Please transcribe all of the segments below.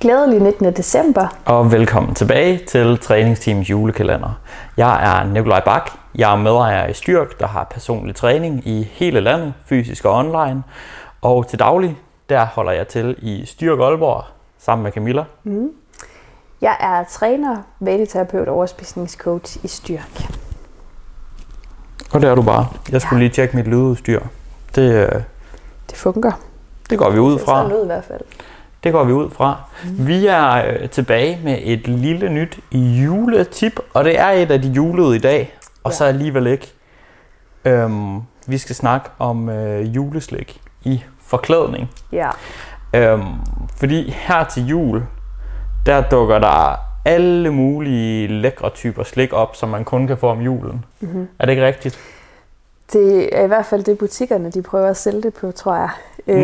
Glædelig 19. december. Og velkommen tilbage til Træningsteams julekalender. Jeg er Nikolaj Bak. Jeg er medejer i Styrk, der har personlig træning i hele landet, fysisk og online. Og til daglig, der holder jeg til i Styrk Aalborg sammen med Camilla. Jeg er træner, vaneterapeut og overspisningscoach i Styrk. Og det er du bare. Jeg skulle lige tjekke mit lydudstyr. Det fungerer. Det går vi ud fra. Det ser ud i hvert fald. Det går vi ud fra. Vi er tilbage med et lille nyt juletip, og det er et af de julede i dag, og så alligevel ikke. Vi skal snakke om juleslik i forklædning. Ja. Fordi her til jul, der dukker der alle mulige lækre typer slik op, som man kun kan få om julen. Mm-hmm. Er det ikke rigtigt? Det er i hvert fald det, butikkerne de prøver at sælge det på, tror jeg.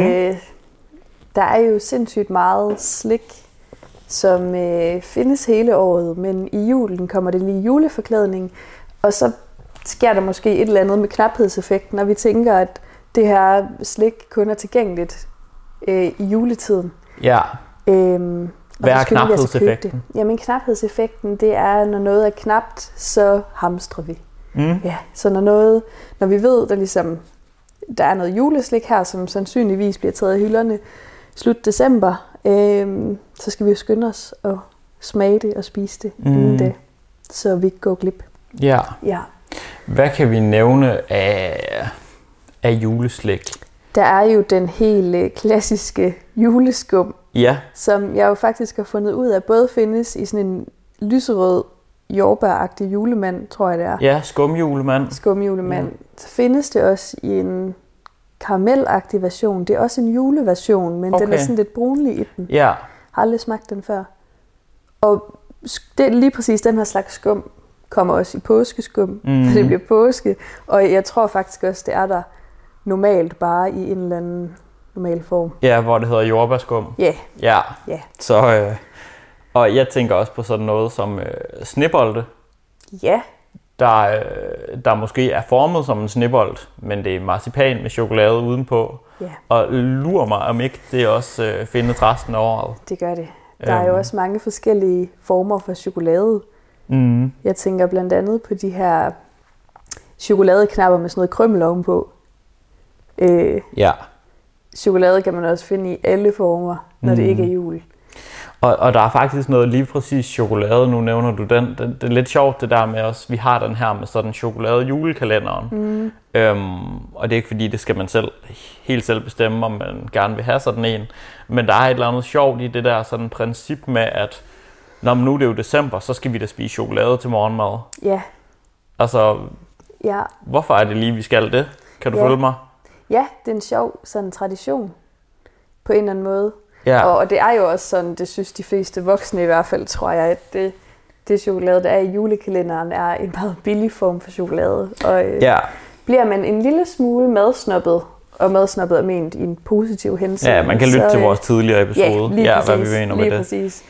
Der er jo sindssygt meget slik, som findes hele året, men i julen kommer det lige juleforklædning, og så sker der måske et eller andet med knaphedseffekten, når vi tænker, at det her slik kun er tilgængeligt i juletiden. Ja. Hvad er knaphedseffekten? Jamen knaphedseffekten, det er, når noget er knapt, så hamstrer vi. Ja, så når vi ved, der er noget juleslik her, som sandsynligvis bliver taget af hylderne slut december, så skal vi jo skynde os og smage det og spise det inden det, så vi ikke går glip. Ja. Hvad kan vi nævne af juleslik? Der er jo den helt klassiske juleskum, som jeg jo faktisk har fundet ud af, både findes i sådan en lyserød jordbæragtig julemand, tror jeg det er. Ja, skumjulemand. Så findes det også i en karamelagtig version. Det er også en juleversion, men den er sådan lidt brunlig i den. Ja. Har aldrig smagt den før. Og det, lige præcis den her slags skum kommer også i påskeskum, så det bliver påske. Og jeg tror faktisk også, det er der normalt bare i en eller anden normal form. Ja, hvor det hedder jordbærskum. Ja. Så, og jeg tænker også på sådan noget som snebolde. Ja. Der måske er formet som en snebold, men det er marcipan med chokolade udenpå. Ja. Og lurer mig, om ikke det også findes resten af året. Det gør det. Der er jo også mange forskellige former for chokolade. Jeg tænker blandt andet på de her chokoladeknapper med sådan noget krymmel ovenpå. Chokolade kan man også finde i alle former, når det ikke er jul. Og der er faktisk noget lige præcis chokolade, nu nævner du den. Det er lidt sjovt det der med os, vi har den her med sådan chokolade julekalenderen. Og det er ikke fordi, det skal man helt selv bestemme, om man gerne vil have sådan en. Men der er et eller andet sjovt i det der sådan princip med, at når nu det er jo december, så skal vi da spise chokolade til morgenmad. Ja. Altså, hvorfor er det lige, vi skal det? Kan du følge mig? Ja, det er en sjov sådan tradition på en eller anden måde. Ja. Og det er jo også sådan, det synes de fleste voksne i hvert fald, tror jeg, at det chokolade, der er i julekalenderen, er en meget billig form for chokolade. Og bliver man en lille smule madsnobbet, og madsnobbet er ment i en positiv hensyn. Ja, man kan lytte til vores tidligere episode, hvad vi mener med det. Præcis.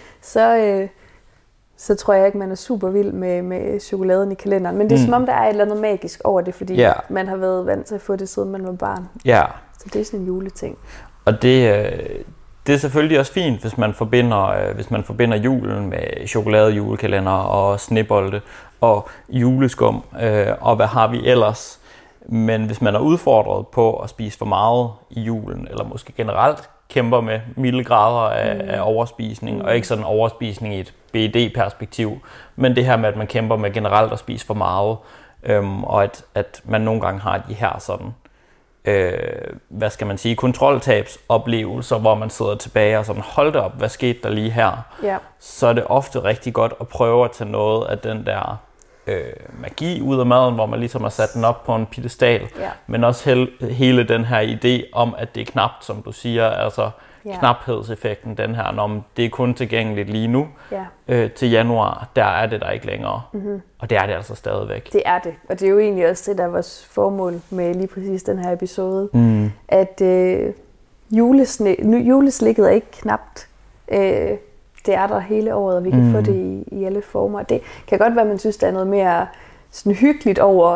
Så tror jeg ikke, man er super vild med chokoladen i kalenderen. Men det er som om, der er et eller andet magisk over det, fordi man har været vant til at få det, siden man var barn. Ja. Så det er sådan en juleting. Og det er selvfølgelig også fint, hvis man forbinder julen med chokolade, julekalender og snebolde og juleskum, og hvad har vi ellers. Men hvis man er udfordret på at spise for meget i julen, eller måske generelt kæmper med milde grader af overspisning, og ikke sådan overspisning i et BED-perspektiv, men det her med, at man kæmper med generelt at spise for meget, og at man nogle gange har de her sådan, hvad skal man sige, kontroltabsoplevelser, hvor man sidder tilbage og sådan, hold da op, hvad skete der lige her? Ja. Så er det ofte rigtig godt at prøve at tage noget af den der magi ud af maden, hvor man ligesom har sat den op på en piedestal, men også hele den her idé om, at det er knapt, som du siger, altså knaphedseffekten, den her, når det er kun tilgængeligt lige nu, til januar, der er det der ikke længere. Og det er det altså stadigvæk. Det er det, og det er jo egentlig også det, der er vores formål med lige præcis den her episode, at juleslikket er ikke knapt. Det er der hele året, og vi kan få det i alle former. Det kan godt være, at man synes, der er noget mere sådan hyggeligt over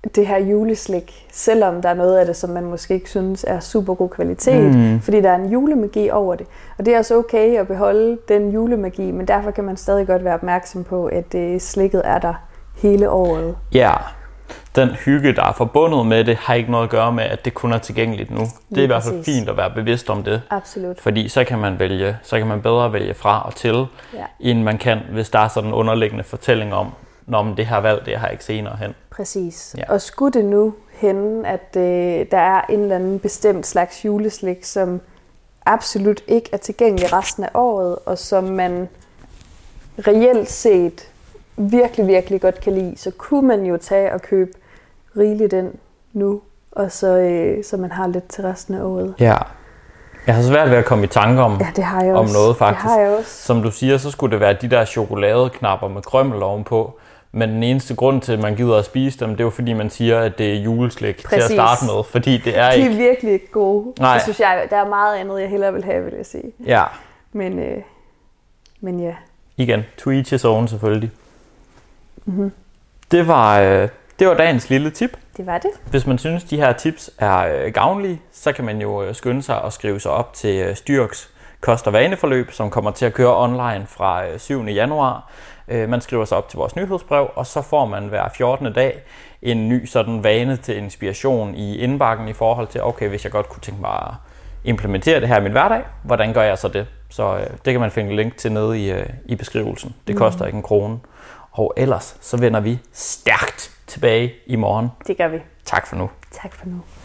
det her juleslik, selvom der er noget af det, som man måske ikke synes er super god kvalitet, fordi der er en julemagi over det. Og det er også okay at beholde den julemagi, men derfor kan man stadig godt være opmærksom på, at slikket er der hele året. Ja, den hygge, der er forbundet med det, har ikke noget at gøre med, at det kun er tilgængeligt nu. Det er i hvert fald fint at være bevidst om det. Absolut. Fordi så kan man bedre vælge fra og til, end man kan, hvis der er sådan en underliggende fortælling om, når det her valg, det har jeg ikke senere hen. Præcis. Ja. Og skulle det nu hende, at der er en eller anden bestemt slags juleslik, som absolut ikke er tilgængelig resten af året, og som man reelt set virkelig, virkelig godt kan lide, så kunne man jo tage og købe rigeligt den nu, og så man har lidt til resten af året. Ja. Jeg har svært ved at komme i tanke om, om noget faktisk. Det har jeg også. Som du siger, så skulle det være de der chokoladeknapper med krymmel ovenpå. Men den eneste grund til, at man gider at spise dem, det er jo fordi, man siger, at det er juleslik. Præcis. Til at starte med. Fordi det er ikke... De er virkelig gode. Nej. Det synes jeg, der er meget andet, jeg hellere vil have, vil jeg sige. Ja. Men ja. Igen, to each his own selvfølgelig. Mm-hmm. Det var dagens lille tip. Det var det. Hvis man synes, de her tips er gavnlige, så kan man jo skynde sig og skrive sig op til Styrks kost- og vaneforløb, som kommer til at køre online fra 7. januar. Man skriver sig op til vores nyhedsbrev, og så får man hver 14. dag en ny sådan vane til inspiration i indbakken i forhold til, okay, hvis jeg godt kunne tænke mig at implementere det her i min hverdag, hvordan gør jeg så det? Så det kan man finde link til nede i beskrivelsen. Det koster ikke en krone. Og ellers så vender vi stærkt tilbage i morgen. Det gør vi. Tak for nu. Tak for nu.